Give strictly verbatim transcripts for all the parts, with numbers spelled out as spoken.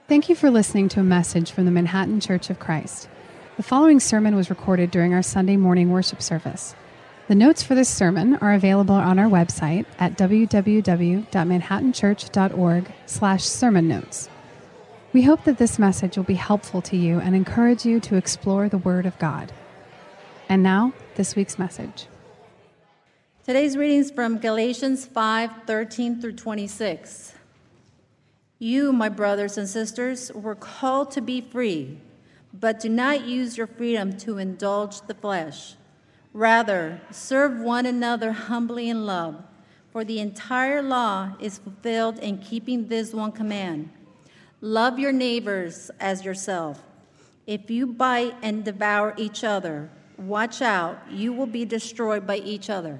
Thank you for listening to a message from the Manhattan Church of Christ. The following sermon was recorded during our Sunday morning worship service. The notes for this sermon are available on our website at w w w dot manhattan church dot org slash sermon notes. We hope that this message will be helpful to you and encourage you to explore the Word of God. And now, this week's message. Today's reading is from Galatians five, thirteen through twenty-six. You, my brothers and sisters, were called to be free, but do not use your freedom to indulge the flesh. Rather, serve one another humbly in love, for the entire law is fulfilled in keeping this one command. Love your neighbors as yourself. If you bite and devour each other, watch out, you will be destroyed by each other.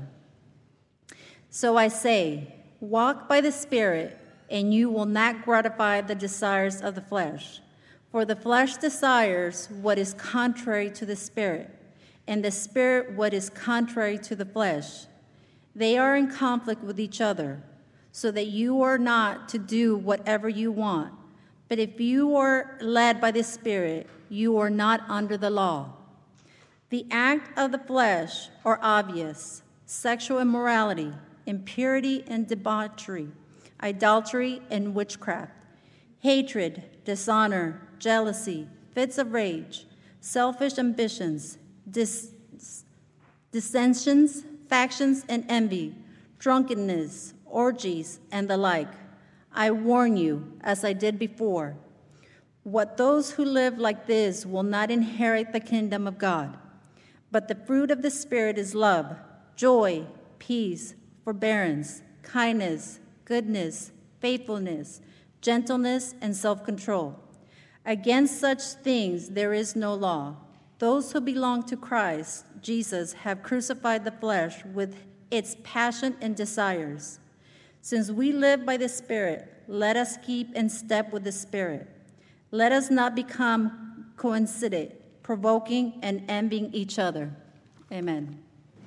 So I say, walk by the Spirit, and you will not gratify the desires of the flesh. For the flesh desires what is contrary to the Spirit, and the Spirit what is contrary to the flesh. They are in conflict with each other, so that you are not to do whatever you want. But if you are led by the Spirit, you are not under the law. The act of the flesh are obvious: sexual immorality, impurity and debauchery, idolatry and witchcraft, hatred, dishonor, jealousy, fits of rage, selfish ambitions, dis- dissensions, factions, and envy, drunkenness, orgies, and the like. I warn you, as I did before, what those who live like this will not inherit the kingdom of God. But the fruit of the Spirit is love, joy, peace, forbearance, kindness, goodness, faithfulness, gentleness, and self-control. Against such things there is no law. Those who belong to Christ Jesus have crucified the flesh with its passion and desires. Since we live by the Spirit, let us keep in step with the Spirit. Let us not become coincident, provoking and envying each other. Amen.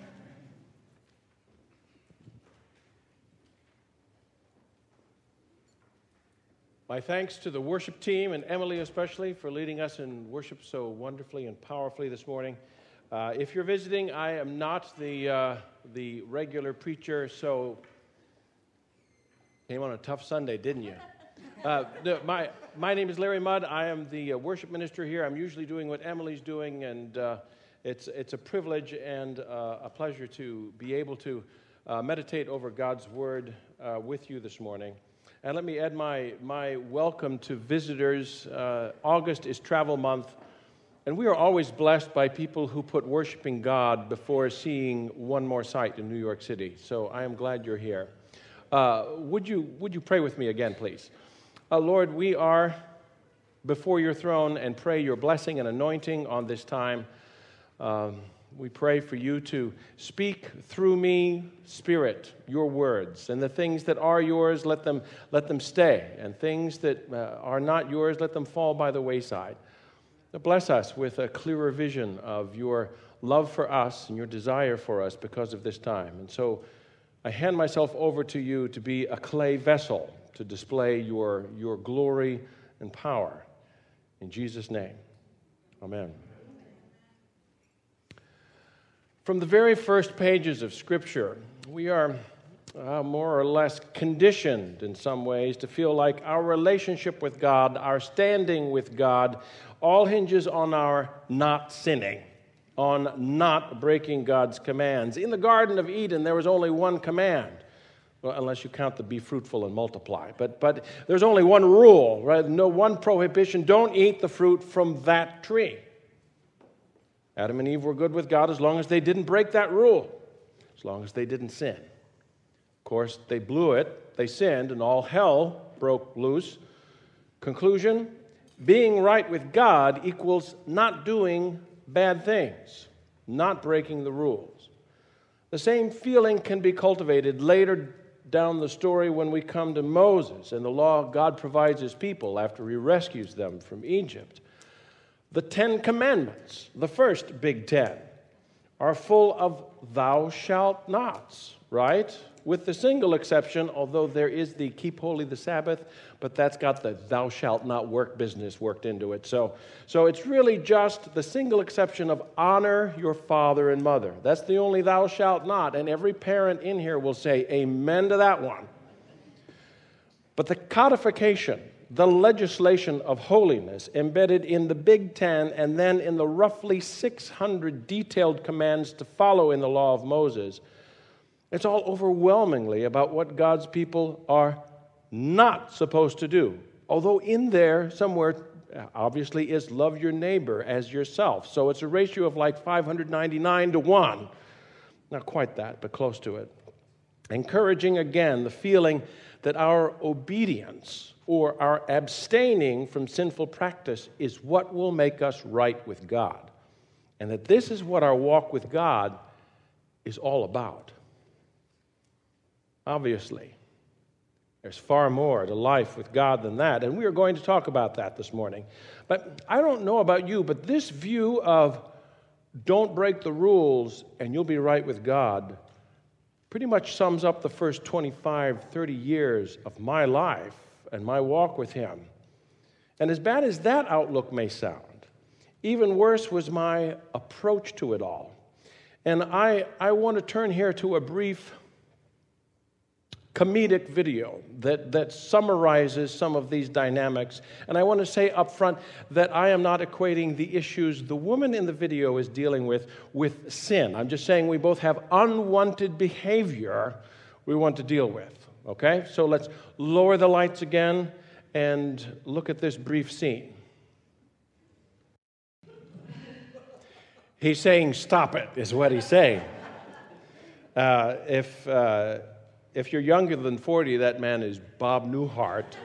My thanks to the worship team and Emily especially for leading us in worship so wonderfully and powerfully this morning. Uh, if you're visiting, I am not the uh, the regular preacher, so came on a tough Sunday, didn't you? Uh, no, my my name is Larry Mudd. I am the uh, worship minister here. I'm usually doing what Emily's doing, and uh, it's it's a privilege and uh, a pleasure to be able to uh, meditate over God's Word uh, with you this morning. And let me add my, my welcome to visitors. Uh, August is travel month, and we are always blessed by people who put worshiping God before seeing one more sight in New York City. So I am glad you're here. Uh, would you would you pray with me again, please? Uh, Lord, we are before your throne and pray your blessing and anointing on this time. Um, We pray for you to speak through me, Spirit, your words. And the things that are yours, let them let them stay. And things that uh, are not yours, let them fall by the wayside. Now bless us with a clearer vision of your love for us and your desire for us because of this time. And so I hand myself over to you to be a clay vessel to display your, your glory and power. In Jesus' name, amen. From the very first pages of Scripture, we are uh, more or less conditioned in some ways to feel like our relationship with God, our standing with God, all hinges on our not sinning, on not breaking God's commands. In the Garden of Eden, there was only one command, well, unless you count the be fruitful and multiply. But, but there's only one rule, right? No one prohibition. Don't eat the fruit from that tree. Adam and Eve were good with God as long as they didn't break that rule, as long as they didn't sin. Of course, they blew it, they sinned, and all hell broke loose. Conclusion, being right with God equals not doing bad things, not breaking the rules. The same feeling can be cultivated later down the story when we come to Moses and the law God provides his people after he rescues them from Egypt. The Ten Commandments, the first big ten, are full of thou shalt nots, right? with the single exception, although there is the keep holy the Sabbath, but that's got the thou shalt not work business worked into it. So, so it's really just the single exception of honor your father and mother. That's the only thou shalt not, and every parent in here will say amen to that one. But the codification, the legislation of holiness embedded in the Big Ten and then in the roughly six hundred detailed commands to follow in the law of Moses, it's all overwhelmingly about what God's people are not supposed to do. Although in there somewhere obviously is love your neighbor as yourself. So it's a ratio of like five hundred ninety-nine to one. Not quite that, but close to it. Encouraging again the feeling that our obedience or our abstaining from sinful practice is what will make us right with God. And that this is what our walk with God is all about. Obviously, there's far more to life with God than that, and we are going to talk about that this morning. But I don't know about you, but this view of don't break the rules and you'll be right with God pretty much sums up the first twenty-five, thirty years of my life and my walk with Him. And as bad as that outlook may sound, even worse was my approach to it all. And I, I want to turn here to a brief comedic video that, that summarizes some of these dynamics. And I want to say up front that I am not equating the issues the woman in the video is dealing with with sin. I'm just saying we both have unwanted behavior we want to deal with. Okay? So let's lower the lights again and look at this brief scene. He's saying, stop it, is what he's saying. Uh, if... Uh, If you're younger than forty, that man is Bob Newhart.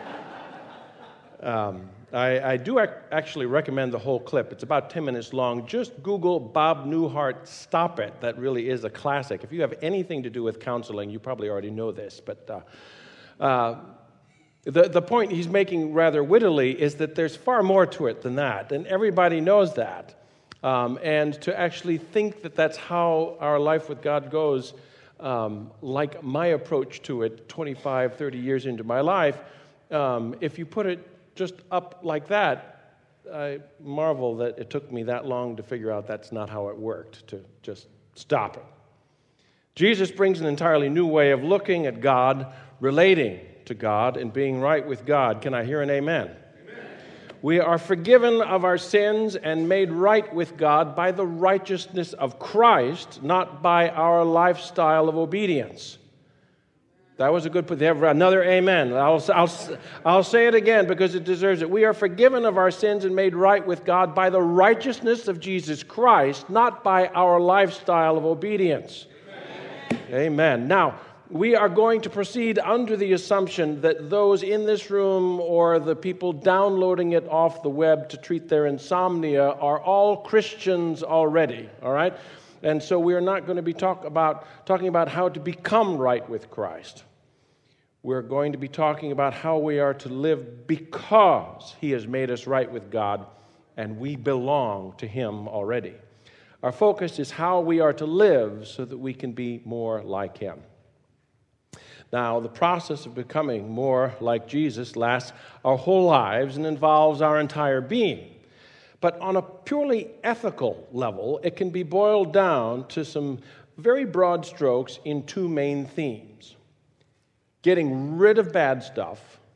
um, I, I do ac- actually recommend the whole clip. It's about ten minutes long. Just Google Bob Newhart, Stop It. That really is a classic. If you have anything to do with counseling, you probably already know this. But uh, uh, the, the point he's making rather wittily is that there's far more to it than that. And everybody knows that. Um, and to actually think that that's how our life with God goes, Um, like my approach to it twenty-five, thirty years into my life, um, if you put it just up like that, I marvel that it took me that long to figure out that's not how it worked, to just stop it. Jesus brings an entirely new way of looking at God, relating to God, and being right with God. Can I hear an amen? We are forgiven of our sins and made right with God by the righteousness of Christ, not by our lifestyle of obedience. That was a good put. Another amen. I'll, I'll, I'll say it again because it deserves it. We are forgiven of our sins and made right with God by the righteousness of Jesus Christ, not by our lifestyle of obedience. Amen. Amen. Now, we are going to proceed under the assumption that those in this room or the people downloading it off the web to treat their insomnia are all Christians already, all right? And so we are not going to be talk about, talking about how to become right with Christ. We're going to be talking about how we are to live because He has made us right with God and we belong to Him already. Our focus is how we are to live so that we can be more like Him. Now, the process of becoming more like Jesus lasts our whole lives and involves our entire being. But on a purely ethical level, it can be boiled down to some very broad strokes in two main themes: getting rid of bad stuff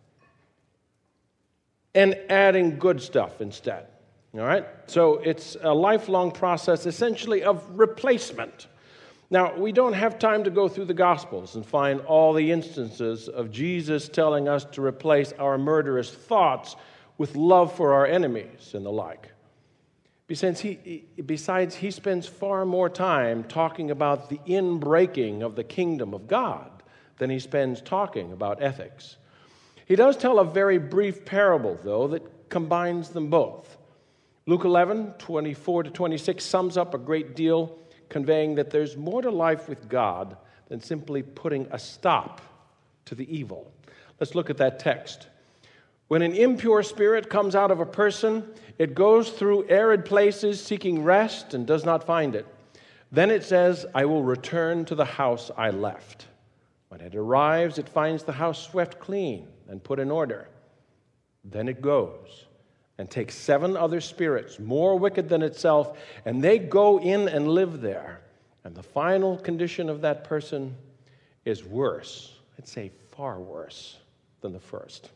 and adding good stuff instead. All right? So it's a lifelong process, essentially, of replacement. Now, we don't have time to go through the Gospels and find all the instances of Jesus telling us to replace our murderous thoughts with love for our enemies and the like. Besides, he, besides, he spends far more time talking about the inbreaking of the kingdom of God than he spends talking about ethics. He does tell a very brief parable, though, that combines them both. Luke eleven, twenty-four to twenty-six sums up a great deal, conveying that there's more to life with God than simply putting a stop to the evil. Let's look at that text. When an impure spirit comes out of a person, it goes through arid places seeking rest and does not find it. Then it says, I will return to the house I left. When it arrives, it finds the house swept clean and put in order. Then it goes and takes seven other spirits, more wicked than itself, and they go in and live there. And the final condition of that person is worse. I'd say far worse than the first.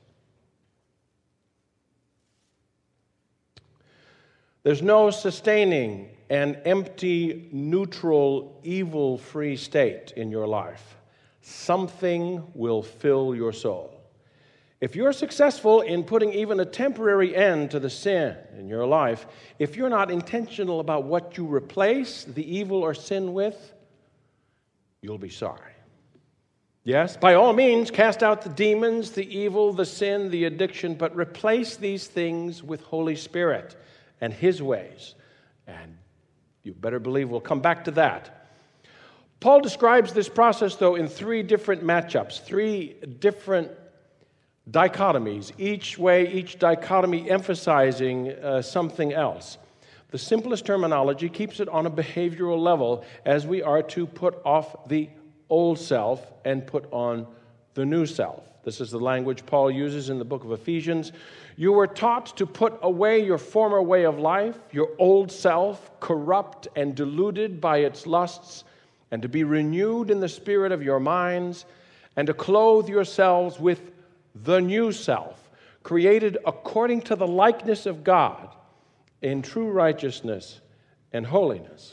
There's no sustaining an empty, neutral, evil-free state in your life. Something will fill your soul. If you're successful in putting even a temporary end to the sin in your life, if you're not intentional about what you replace the evil or sin with, you'll be sorry. Yes, by all means, cast out the demons, the evil, the sin, the addiction, but replace these things with Holy Spirit and His ways. And you better believe we'll come back to that. Paul describes this process, though, in three different matchups, three different dichotomies, each way, each dichotomy emphasizing uh, something else. The simplest terminology keeps it on a behavioral level, as we are to put off the old self and put on the new self. This is the language Paul uses in the book of Ephesians. You were taught to put away your former way of life, your old self, corrupt and deluded by its lusts, and to be renewed in the spirit of your minds, and to clothe yourselves with the new self, created according to the likeness of God, in true righteousness and holiness.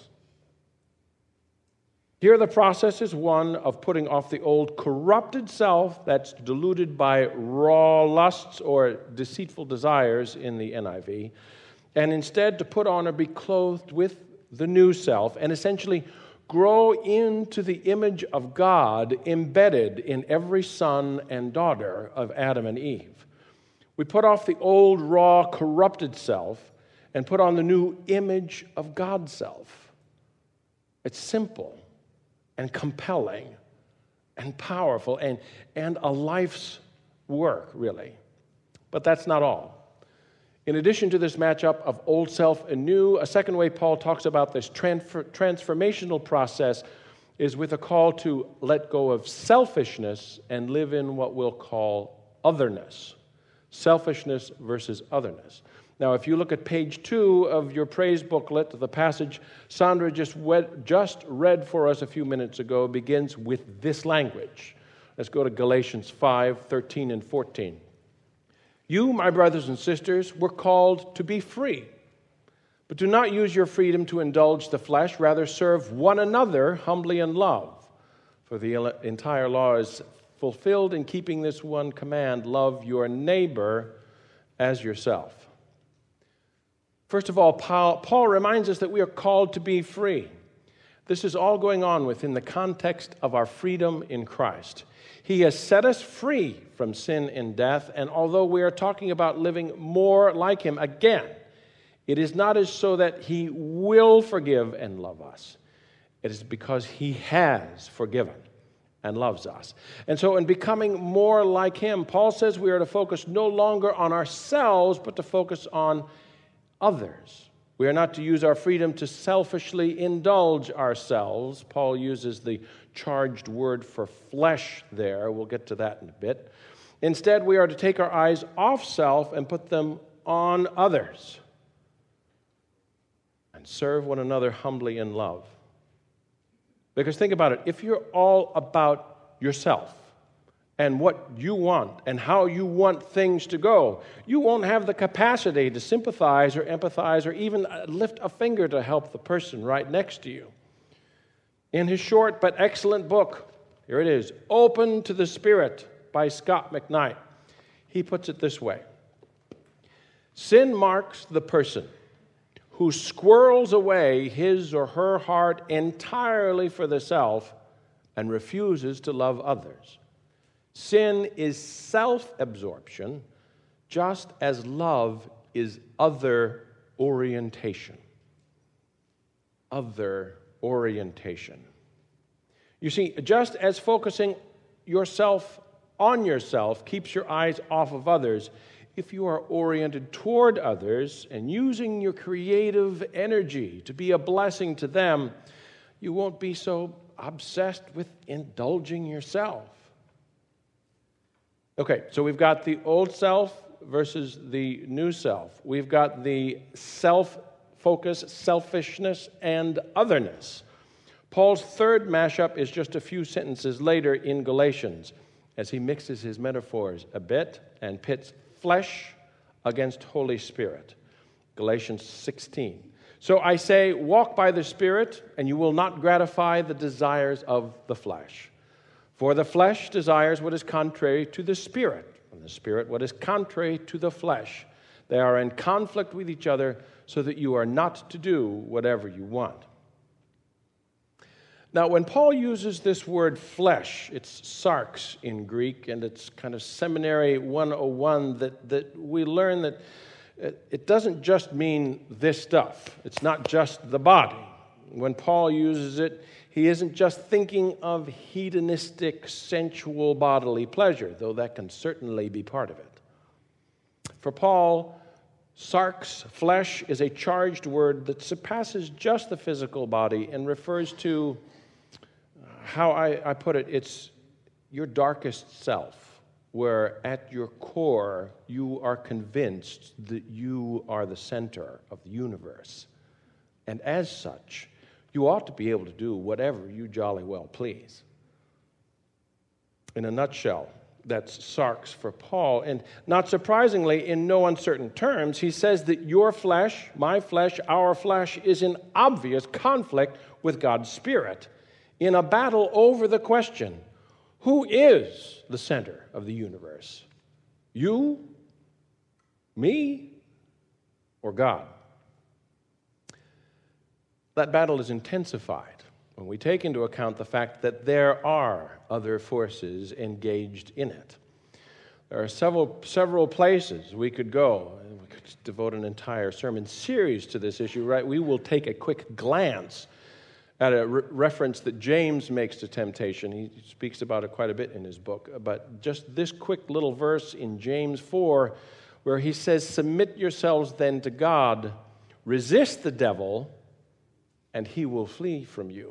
Here the process is one of putting off the old corrupted self that's deluded by raw lusts or deceitful desires in the N I V, and instead to put on or be clothed with the new self and essentially grow into the image of God embedded in every son and daughter of Adam and Eve. We put off the old, raw, corrupted self and put on the new image of God's self. It's simple and compelling and powerful and, and a life's work, really. But that's not all. In addition to this matchup of old self and new, a second way Paul talks about this transfer, transformational process is with a call to let go of selfishness and live in what we'll call otherness. Selfishness versus otherness. Now, if you look at page two of your praise booklet, the passage Sandra just read, just read for us a few minutes ago begins with this language. Let's go to Galatians five, thirteen and fourteen. You, my brothers and sisters, were called to be free, but do not use your freedom to indulge the flesh. Rather, serve one another humbly in love. For the entire law is fulfilled in keeping this one command: love your neighbor as yourself. First of all, Paul, Paul reminds us that we are called to be free. This is all going on within the context of our freedom in Christ. He has set us free from sin and death, and although we are talking about living more like Him, again, it is not as so that He will forgive and love us. It is because He has forgiven and loves us. And so in becoming more like Him, Paul says we are to focus no longer on ourselves, but to focus on others. We are not to use our freedom to selfishly indulge ourselves. Paul uses the charged word for flesh there. We'll get to that in a bit. Instead, we are to take our eyes off self and put them on others and serve one another humbly in love. Because think about it. If you're all about yourself and what you want and how you want things to go, you won't have the capacity to sympathize or empathize or even lift a finger to help the person right next to you. In his short but excellent book, here it is, Open to the Spirit by Scott McKnight, he puts it this way: sin marks the person who squirrels away his or her heart entirely for the self and refuses to love others. Sin is self-absorption, just as love is other orientation. Other orientation. You see, just as focusing yourself on yourself keeps your eyes off of others, if you are oriented toward others and using your creative energy to be a blessing to them, you won't be so obsessed with indulging yourself. Okay, so we've got the old self versus the new self. We've got the self-focus, selfishness, and otherness. Paul's third mashup is just a few sentences later in Galatians, as he mixes his metaphors a bit and pits flesh against Holy Spirit. Galatians sixteen. So I say, walk by the Spirit, and you will not gratify the desires of the flesh. For the flesh desires what is contrary to the Spirit, and the Spirit what is contrary to the flesh. They are in conflict with each other, so that you are not to do whatever you want. Now, when Paul uses this word flesh, it's sarx in Greek, and it's kind of seminary one oh one that, that we learn that it doesn't just mean this stuff. It's not just the body. When Paul uses it, he isn't just thinking of hedonistic, sensual bodily pleasure, though that can certainly be part of it. For Paul, sarx, flesh, is a charged word that surpasses just the physical body and refers to, how I, I put it, it's your darkest self, where at your core you are convinced that you are the center of the universe. And as such, you ought to be able to do whatever you jolly well please. In a nutshell, that's sarx for Paul. And not surprisingly, in no uncertain terms, he says that your flesh, my flesh, our flesh, is in obvious conflict with God's Spirit, in a battle over the question, who is the center of the universe? You, me, or God? That battle is intensified when we take into account the fact that there are other forces engaged in it. There are several several places we could go, and we could devote an entire sermon series to this issue, right? We will take a quick glance at a re- reference that James makes to temptation. He speaks about it quite a bit in his book. But just this quick little verse in James four, where he says, submit yourselves then to God, resist the devil, and he will flee from you.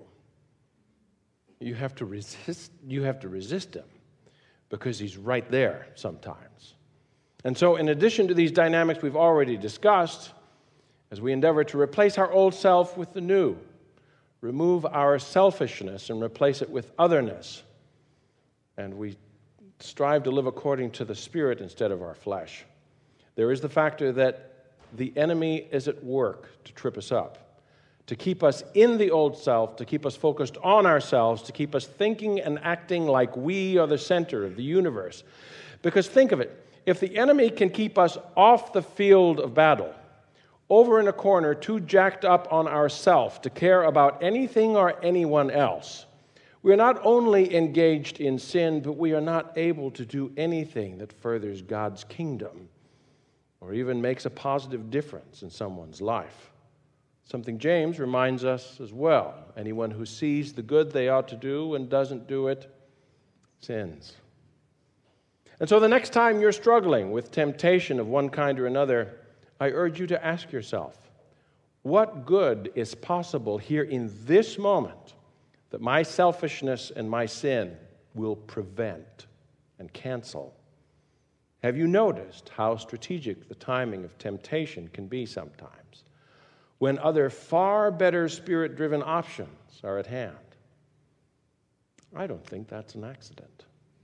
You have to resist, you have to resist him, because he's right there sometimes. And so in addition to these dynamics we've already discussed, as we endeavor to replace our old self with the new, remove our selfishness and replace it with otherness, and we strive to live according to the Spirit instead of our flesh, there is the factor that the enemy is at work to trip us up, to keep us in the old self, to keep us focused on ourselves, to keep us thinking and acting like we are the center of the universe. Because think of it, if the enemy can keep us off the field of battle, over in a corner, too jacked up on ourself to care about anything or anyone else, we are not only engaged in sin, but we are not able to do anything that furthers God's kingdom or even makes a positive difference in someone's life. Something James reminds us as well. Anyone who sees the good they ought to do and doesn't do it sins. And so the next time you're struggling with temptation of one kind or another, I urge you to ask yourself, what good is possible here in this moment that my selfishness and my sin will prevent and cancel? Have you noticed how strategic the timing of temptation can be sometimes, when other far better Spirit-driven options are at hand? I don't think that's an accident.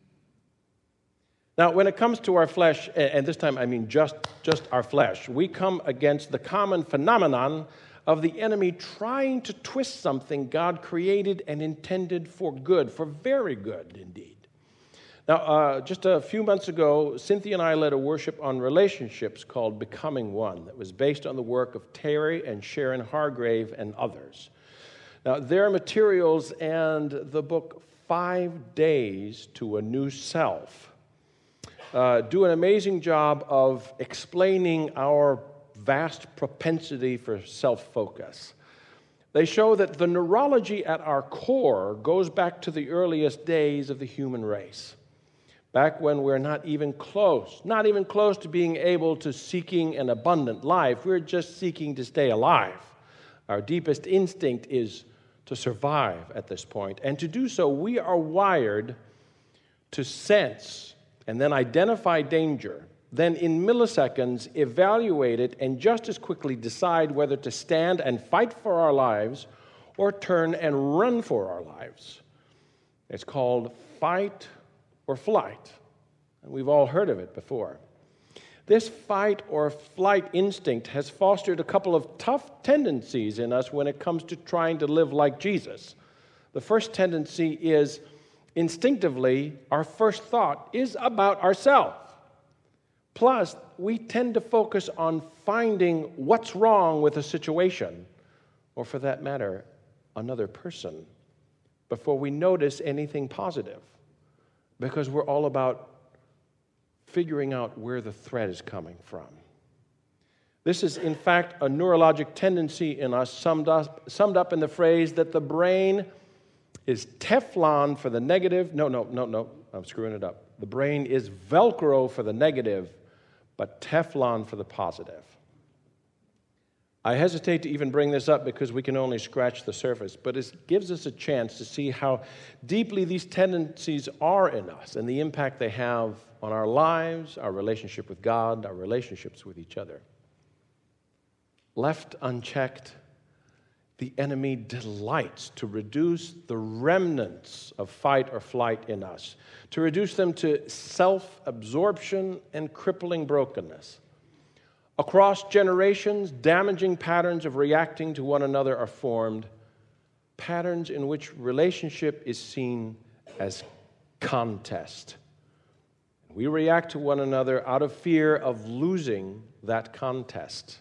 Now, when it comes to our flesh, and this time I mean just, just our flesh, we come against the common phenomenon of the enemy trying to twist something God created and intended for good, for very good indeed. Now, uh, just a few months ago, Cynthia and I led a worship on relationships called Becoming One that was based on the work of Terry and Sharon Hargrave and others. Now, their materials and the book Five Days to a New Self Uh, do an amazing job of explaining our vast propensity for self-focus. They show that the neurology at our core goes back to the earliest days of the human race, back when we're not even close, not even close to being able to seeking an abundant life. We're just seeking to stay alive. Our deepest instinct is to survive at this point, and to do so, we are wired to sense and then identify danger, then in milliseconds evaluate it and just as quickly decide whether to stand and fight for our lives or turn and run for our lives. It's called fight or flight, and we've all heard of it before. This fight or flight instinct has fostered a couple of tough tendencies in us when it comes to trying to live like Jesus. The first tendency is instinctively, our first thought is about ourselves. Plus, we tend to focus on finding what's wrong with a situation, or for that matter, another person, before we notice anything positive, because we're all about figuring out where the threat is coming from. This is, in fact, a neurologic tendency in us summed up, summed up in the phrase that the brain is Teflon for the negative. No, no, no, no, I'm screwing it up. The brain is Velcro for the negative, but Teflon for the positive. I hesitate to even bring this up because we can only scratch the surface, but it gives us a chance to see how deeply these tendencies are in us and the impact they have on our lives, our relationship with God, our relationships with each other. Left unchecked, the enemy delights to reduce the remnants of fight or flight in us, to reduce them to self-absorption and crippling brokenness. Across generations, damaging patterns of reacting to one another are formed, patterns in which relationship is seen as contest. We react to one another out of fear of losing that contest.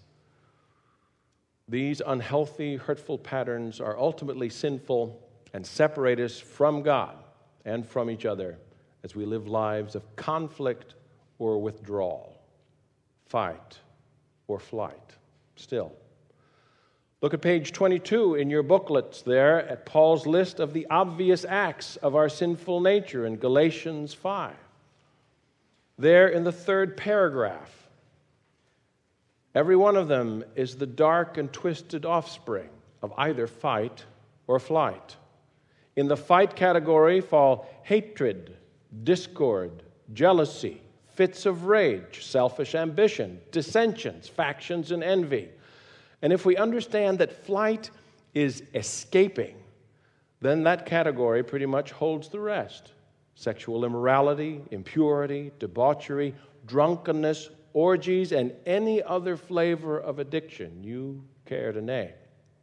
These unhealthy, hurtful patterns are ultimately sinful and separate us from God and from each other as we live lives of conflict or withdrawal, fight or flight. Still, look at page twenty-two in your booklets there at Paul's list of the obvious acts of our sinful nature in Galatians five. There in the third paragraph, every one of them is the dark and twisted offspring of either fight or flight. In the fight category fall hatred, discord, jealousy, fits of rage, selfish ambition, dissensions, factions, and envy. And if we understand that flight is escaping, then that category pretty much holds the rest. Sexual immorality, impurity, debauchery, drunkenness, orgies, and any other flavor of addiction you care to name.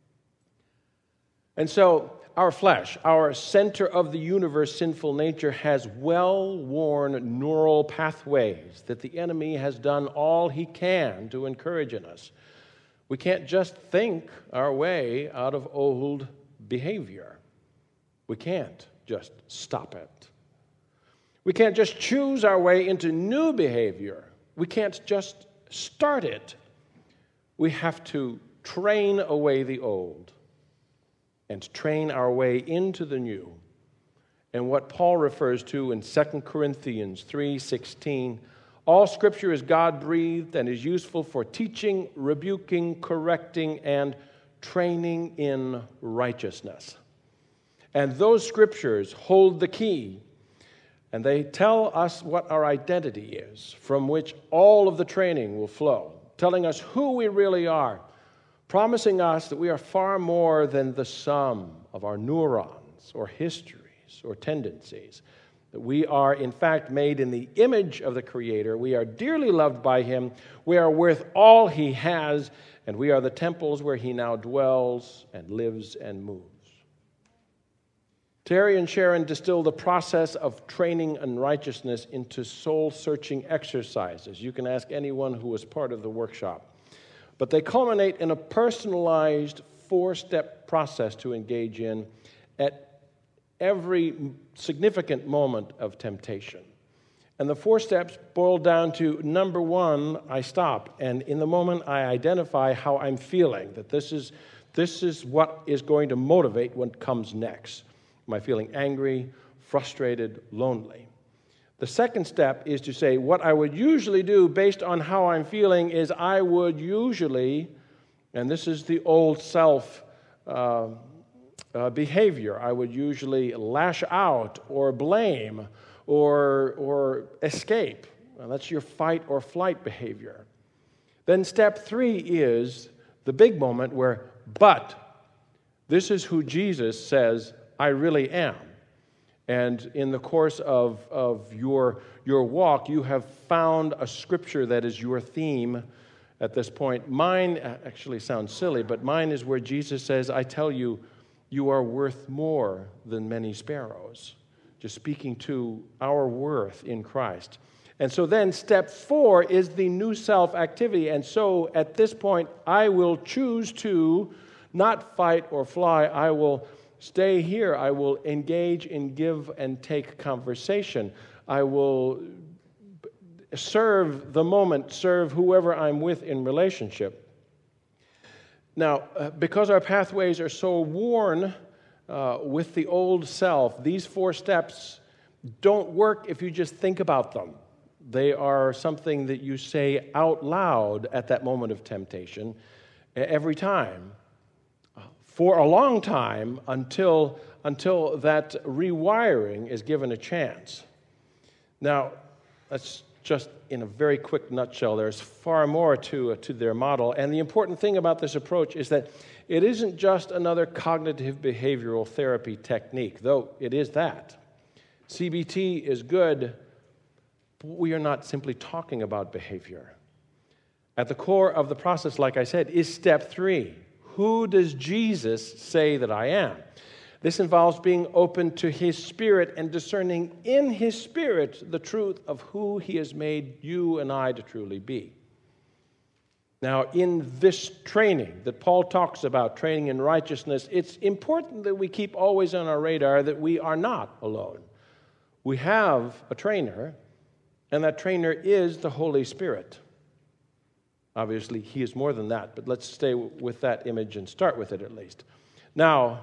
And so, our flesh, our center of the universe sinful nature, has well-worn neural pathways that the enemy has done all he can to encourage in us. We can't just think our way out of old behavior. We can't just stop it. We can't just choose our way into new behavior. We can't just start it. We have to train away the old and train our way into the new. And what Paul refers to in Second Corinthians three sixteen, all Scripture is God-breathed and is useful for teaching, rebuking, correcting, and training in righteousness. And those Scriptures hold the key, and they tell us what our identity is, from which all of the training will flow, telling us who we really are, promising us that we are far more than the sum of our neurons or histories or tendencies, that we are, in fact, made in the image of the Creator. We are dearly loved by Him. We are worth all He has, and we are the temples where He now dwells and lives and moves. Terry and Sharon distill the process of training in righteousness into soul-searching exercises. You can ask anyone who was part of the workshop. But they culminate in a personalized four-step process to engage in at every significant moment of temptation. And the four steps boil down to, number one, I stop. And in the moment I identify how I'm feeling, that this is, this is what is going to motivate what comes next. Am I feeling angry, frustrated, lonely? The second step is to say, what I would usually do based on how I'm feeling is I would usually, and this is the old self uh, uh, behavior, I would usually lash out or blame or, or escape. Well, that's your fight or flight behavior. Then step three is the big moment where, but this is who Jesus says I really am. And in the course of, of your, your walk, you have found a scripture that is your theme at this point. Mine actually sounds silly, but mine is where Jesus says, I tell you, you are worth more than many sparrows. Just speaking to our worth in Christ. And so then step four is the new self activity. And so at this point, I will choose to not fight or fly. I will stay here. I will engage in give and take conversation. I will serve the moment, serve whoever I'm with in relationship. Now, uh, because our pathways are so worn uh, with the old self, these four steps don't work if you just think about them. They are something that you say out loud at that moment of temptation every time, for a long time, until, until that rewiring is given a chance. Now, that's just in a very quick nutshell. There's far more to, uh, to their model. And the important thing about this approach is that it isn't just another cognitive behavioral therapy technique, though it is that. C B T is good, but we are not simply talking about behavior. At the core of the process, like I said, is step three. Who does Jesus say that I am? This involves being open to His Spirit and discerning in His Spirit the truth of who He has made you and I to truly be. Now, in this training that Paul talks about, training in righteousness, it's important that we keep always on our radar that we are not alone. We have a trainer, and that trainer is the Holy Spirit. Obviously, He is more than that, but let's stay with that image and start with it at least. Now,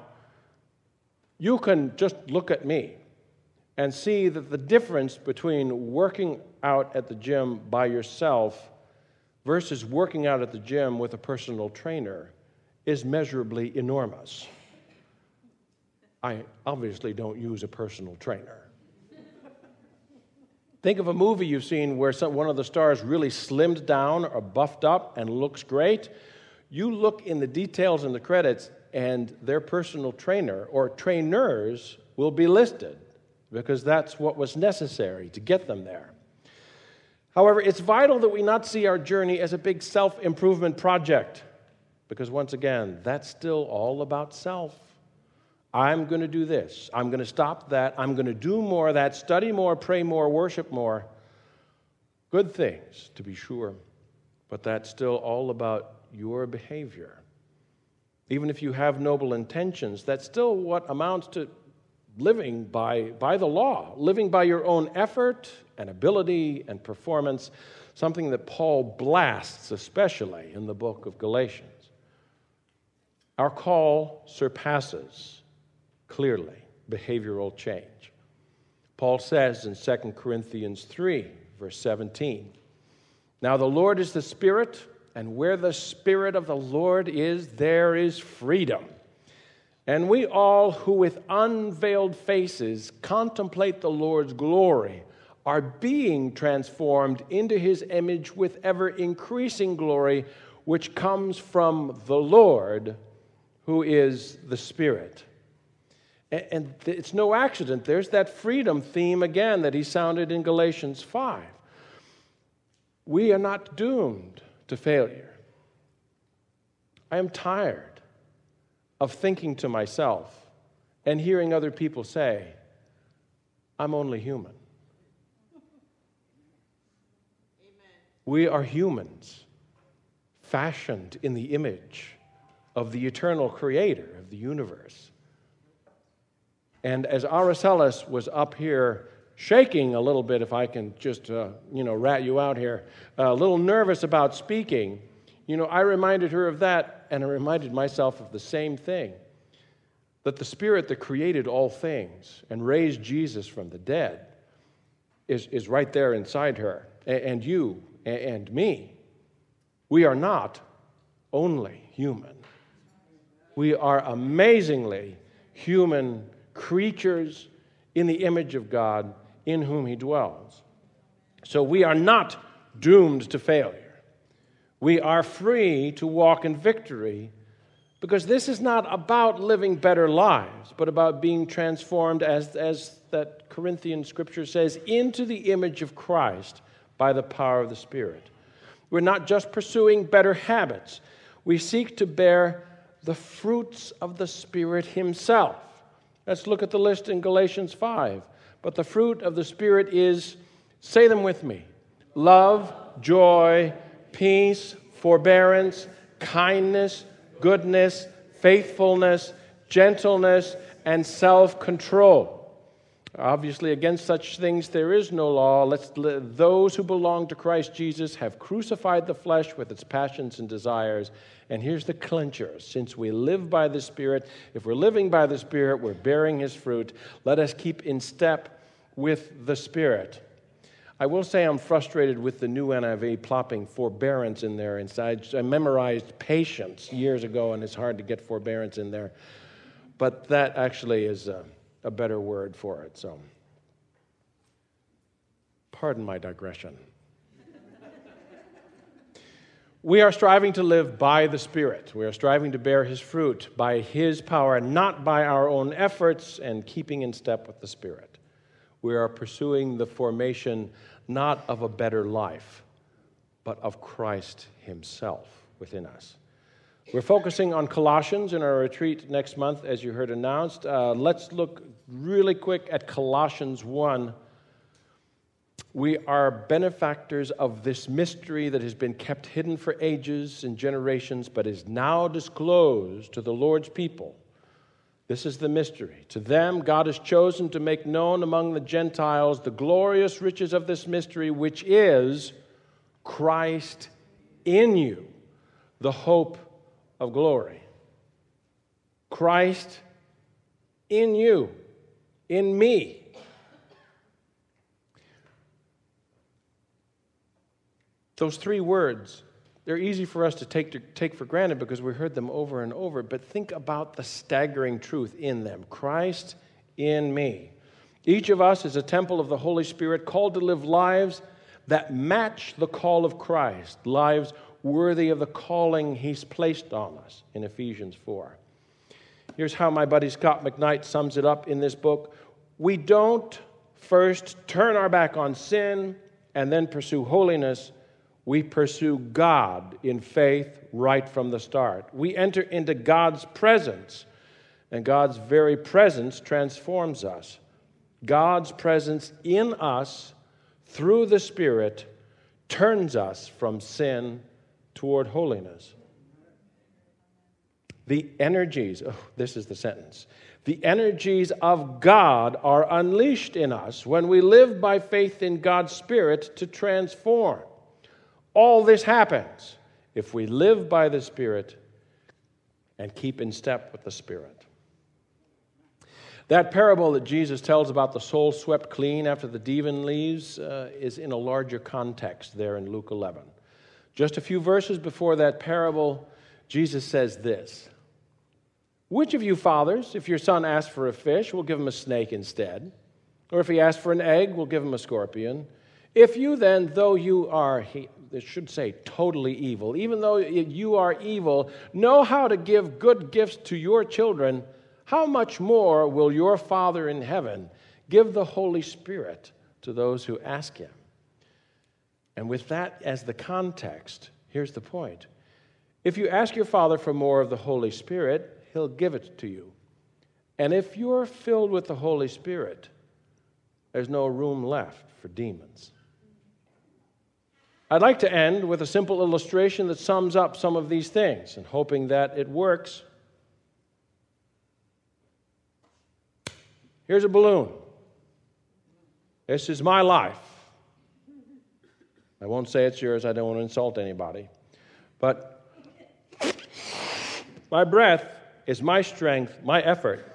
you can just look at me and see that the difference between working out at the gym by yourself versus working out at the gym with a personal trainer is measurably enormous. I obviously don't use a personal trainer. Think of a movie you've seen where some, one of the stars really slimmed down or buffed up and looks great. You look in the details in the credits, and their personal trainer or trainers will be listed because that's what was necessary to get them there. However, it's vital that we not see our journey as a big self-improvement project because, once again, that's still all about self. I'm going to do this. I'm going to stop that. I'm going to do more of that, study more, pray more, worship more. Good things, to be sure, but that's still all about your behavior. Even if you have noble intentions, that's still what amounts to living by, by the law, living by your own effort and ability and performance, something that Paul blasts especially in the book of Galatians. Our call surpasses, clearly, behavioral change. Paul says in Second Corinthians three, verse seventeen, "Now the Lord is the Spirit, and where the Spirit of the Lord is, there is freedom. And we all who with unveiled faces contemplate the Lord's glory are being transformed into His image with ever-increasing glory, which comes from the Lord, who is the Spirit." And it's no accident. There's that freedom theme again that he sounded in Galatians five. We are not doomed to failure. I am tired of thinking to myself and hearing other people say, I'm only human. Amen. We are humans, fashioned in the image of the eternal creator of the universe. And as Aracelis was up here shaking a little bit, if I can just, uh, you know, rat you out here, a little nervous about speaking, you know, I reminded her of that, and I reminded myself of the same thing, that the Spirit that created all things and raised Jesus from the dead is, is right there inside her, and you and me. We are not only human. We are amazingly human creatures in the image of God, in whom he dwells. So we are not doomed to failure. We are free to walk in victory, because this is not about living better lives, but about being transformed, as, as that Corinthian scripture says, into the image of Christ by the power of the Spirit. We're not just pursuing better habits. We seek to bear the fruits of the Spirit himself. Let's look at the list in Galatians five. But the fruit of the Spirit is, say them with me, love, joy, peace, forbearance, kindness, goodness, faithfulness, gentleness, and self-control. Obviously, against such things there is no law. Let's, those who belong to Christ Jesus have crucified the flesh with its passions and desires. And here's the clincher. Since we live by the Spirit, if we're living by the Spirit, we're bearing his fruit. Let us keep in step with the Spirit. I will say I'm frustrated with the new N I V plopping forbearance in there inside. I memorized patience years ago, and it's hard to get forbearance in there. But that actually is a, a better word for it. So, pardon my digression. We are striving to live by the Spirit. We are striving to bear his fruit by his power, not by our own efforts, and keeping in step with the Spirit. We are pursuing the formation not of a better life, but of Christ himself within us. We're focusing on Colossians in our retreat next month, as you heard announced. Uh, let's look really quick at Colossians one. We are benefactors of this mystery that has been kept hidden for ages and generations, but is now disclosed to the Lord's people. This is the mystery. To them, God has chosen to make known among the Gentiles the glorious riches of this mystery, which is Christ in you, the hope of glory. Christ in you, in me. Those three words, they're easy for us to take, to take for granted because we heard them over and over, but think about the staggering truth in them. Christ in me. Each of us is a temple of the Holy Spirit, called to live lives that match the call of Christ, lives worthy of the calling he's placed on us in Ephesians four. Here's how my buddy Scott McKnight sums it up in this book. We don't first turn our back on sin and then pursue holiness. We pursue God in faith right from the start. We enter into God's presence, and God's very presence transforms us. God's presence in us through the Spirit turns us from sin toward holiness. The energies, oh, this is the sentence. The energies of God are unleashed in us when we live by faith in God's Spirit to transform. All this happens if we live by the Spirit and keep in step with the Spirit. That parable that Jesus tells about the soul swept clean after the demon leaves uh, is in a larger context there in Luke eleven. Just a few verses before that parable, Jesus says this: "Which of you fathers, if your son asks for a fish, will give him a snake instead? Or if he asks for an egg, will give him a scorpion? If you then, though you are," he, it should say totally evil, "even though you are evil, know how to give good gifts to your children, how much more will your Father in heaven give the Holy Spirit to those who ask him?" And with that as the context, here's the point. If you ask your Father for more of the Holy Spirit, he'll give it to you. And if you're filled with the Holy Spirit, there's no room left for demons. I'd like to end with a simple illustration that sums up some of these things, and hoping that it works. Here's a balloon. This is my life. I won't say it's yours. I don't want to insult anybody. But my breath is my strength, my effort.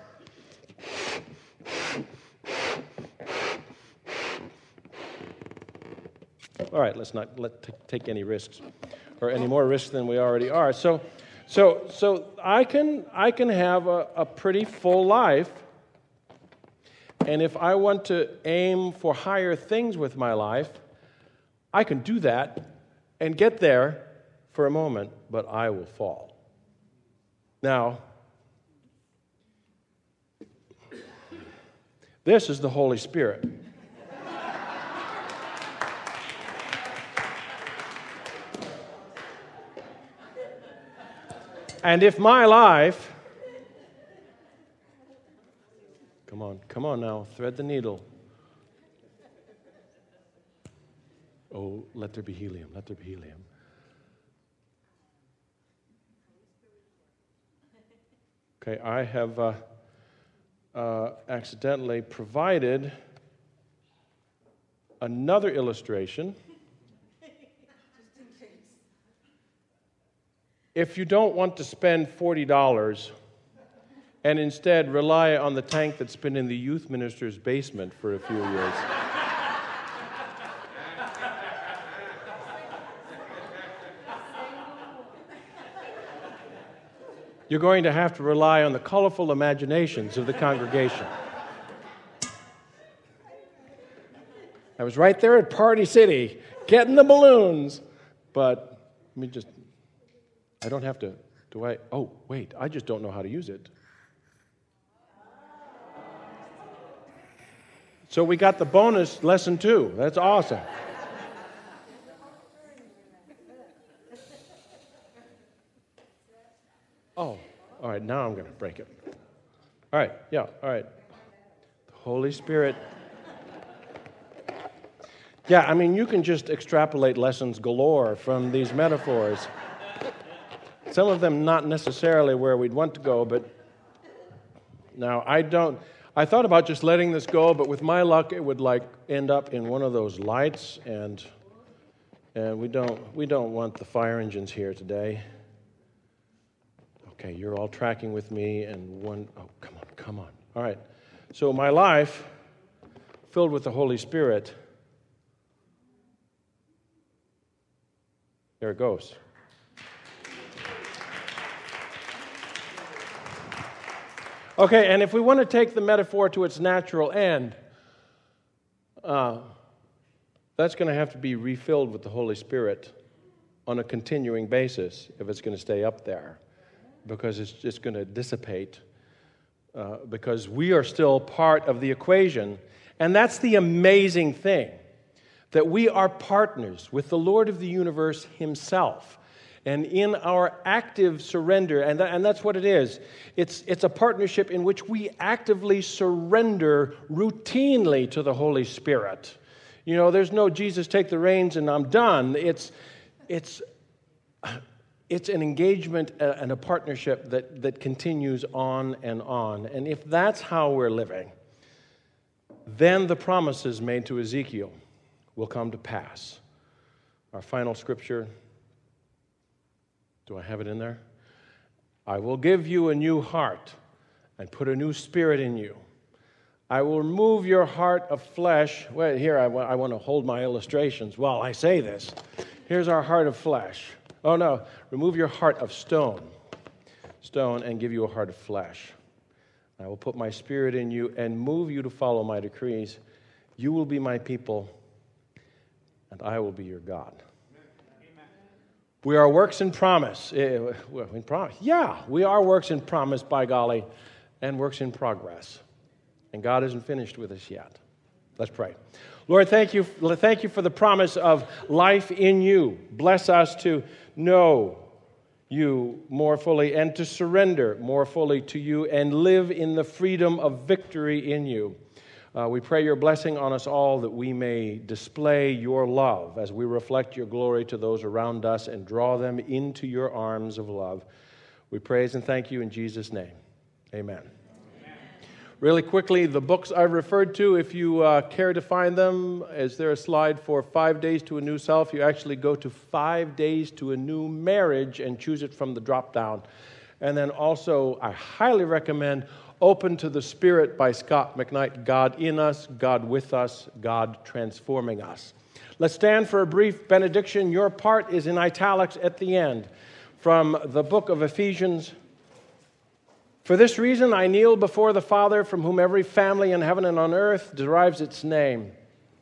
All right, let's not let t- take any risks, or any more risks than we already are. So, so, so I can I can have a, a pretty full life, And if I want to aim for higher things with my life, I can do that and get there for a moment, but I will fall. Now, this is the Holy Spirit. And if my life, come on, come on now, thread the needle. Oh, let there be helium, let there be helium. Okay, I have uh, uh, accidentally provided another illustration. If you don't want to spend forty dollars and instead rely on the tank that's been in the youth minister's basement for a few years, you're going to have to rely on the colorful imaginations of the congregation. I was right there at Party City getting the balloons, but let me just... I don't have to, do I? Oh, wait, I just don't know how to use it. So we got the bonus lesson too. That's awesome. Oh, all right, now I'm going to break it. All right, yeah, all right. The Holy Spirit. Yeah, I mean, you can just extrapolate lessons galore from these metaphors. Some of them not necessarily where we'd want to go, but now I don't, I thought about just letting this go, but with my luck it would like end up in one of those lights, and and we don't we don't want the fire engines here today. Okay, you're all tracking with me, and one, oh, come on, come on. All right, so my life filled with the Holy Spirit, there it goes. Okay, and if we want to take the metaphor to its natural end, uh, that's going to have to be refilled with the Holy Spirit on a continuing basis if it's going to stay up there, because it's just going to dissipate, uh, because we are still part of the equation. And that's the amazing thing, that we are partners with the Lord of the universe himself. And in our active surrender, and, that, and that's what it is, it's, it's a partnership in which we actively surrender routinely to the Holy Spirit. You know, there's no Jesus, take the reins and I'm done. It's, it's, it's an engagement and a partnership that, that continues on and on. And if that's how we're living, then the promises made to Ezekiel will come to pass. Our final scripture. Do I have it in there? I will give you a new heart and put a new spirit in you. I will remove your heart of flesh. Well, here I, w- I want to hold my illustrations while I say this. Here's our heart of flesh. Oh no, remove your heart of stone. Stone and give you a heart of flesh. I will put my spirit in you and move you to follow my decrees. You will be my people, and I will be your God. We are works in promise. Uh, in promise. Yeah, we are works in promise, by golly, and works in progress. And God isn't finished with us yet. Let's pray. Lord, thank you, thank you for the promise of life in you. Bless us to know you more fully and to surrender more fully to you and live in the freedom of victory in you. Uh, we pray your blessing on us all, that we may display your love as we reflect your glory to those around us and draw them into your arms of love. We praise and thank you in Jesus' name. Amen. Amen. Really quickly, the books I referred to, if you uh, care to find them, is there a slide for Five Days to a New Self? You actually go to Five Days to a New Marriage and choose it from the drop-down. And then also, I highly recommend Open to the Spirit by Scott McKnight. God in us, God with us, God transforming us. Let's stand for a brief benediction. Your part is in italics at the end. From the book of Ephesians, For this reason, I kneel before the Father, from whom every family in heaven and on earth derives its name.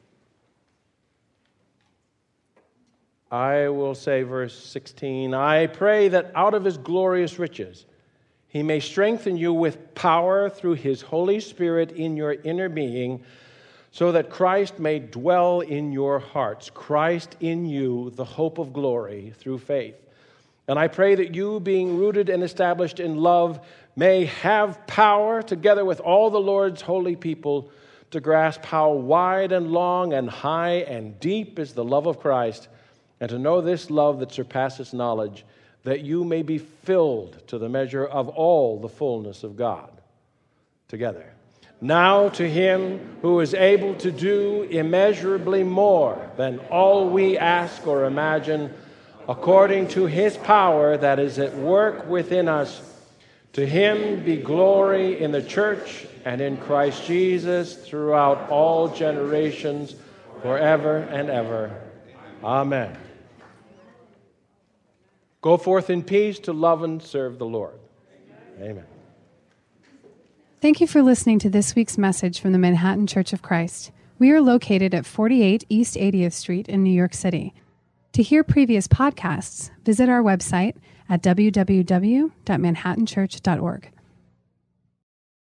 I will say, verse sixteen, I pray that out of his glorious riches he may strengthen you with power through his Holy Spirit in your inner being, so that Christ may dwell in your hearts, Christ in you, the hope of glory, through faith. And I pray that you, being rooted and established in love, may have power, together with all the Lord's holy people, to grasp how wide and long and high and deep is the love of Christ, and to know this love that surpasses knowledge, that you may be filled to the measure of all the fullness of God. Together. Now to him who is able to do immeasurably more than all we ask or imagine, according to his power that is at work within us, to him be glory in the church and in Christ Jesus throughout all generations, forever and ever. Amen. Go forth in peace to love and serve the Lord. Amen. Thank you for listening to this week's message from the Manhattan Church of Christ. We are located at forty-eight East eightieth Street in New York City. To hear previous podcasts, visit our website at w w w dot manhattan church dot org.